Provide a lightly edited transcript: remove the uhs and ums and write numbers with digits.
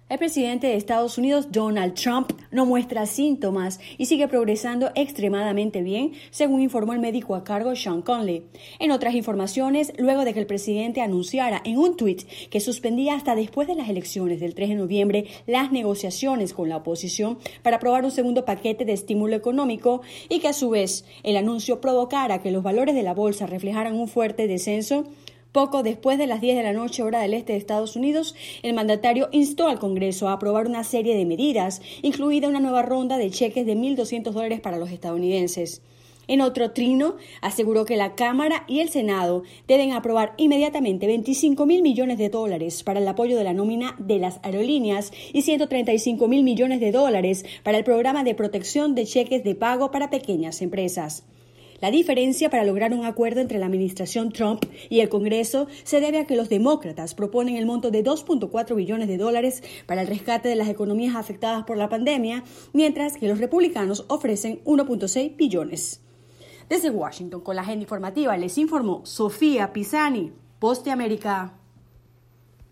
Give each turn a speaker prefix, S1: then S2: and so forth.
S1: El presidente de Estados Unidos, Donald Trump, no muestra síntomas y sigue progresando extremadamente bien, según informó el médico a cargo Sean Conley. En otras informaciones, luego de que el presidente anunciara en un tuit que suspendía hasta después de las elecciones del 3 de noviembre las negociaciones con la oposición para aprobar un segundo paquete de estímulo económico y que a su vez el anuncio provocara que los valores de la bolsa reflejaran un fuerte descenso, poco después de las 10 de la noche, hora del este de Estados Unidos, el mandatario instó al Congreso a aprobar una serie de medidas, incluida una nueva ronda de cheques de $1.200 para los estadounidenses. En otro trino, aseguró que la Cámara y el Senado deben aprobar inmediatamente $25.000 millones para el apoyo de la nómina de las aerolíneas y $135.000 millones para el programa de protección de cheques de pago para pequeñas empresas. La diferencia para lograr un acuerdo entre la administración Trump y el Congreso se debe a que los demócratas proponen el monto de $2.4 billones para el rescate de las economías afectadas por la pandemia, mientras que los republicanos ofrecen 1.6 billones. Desde Washington, con la agenda informativa, les informó Sofía Pisani, Voz de América.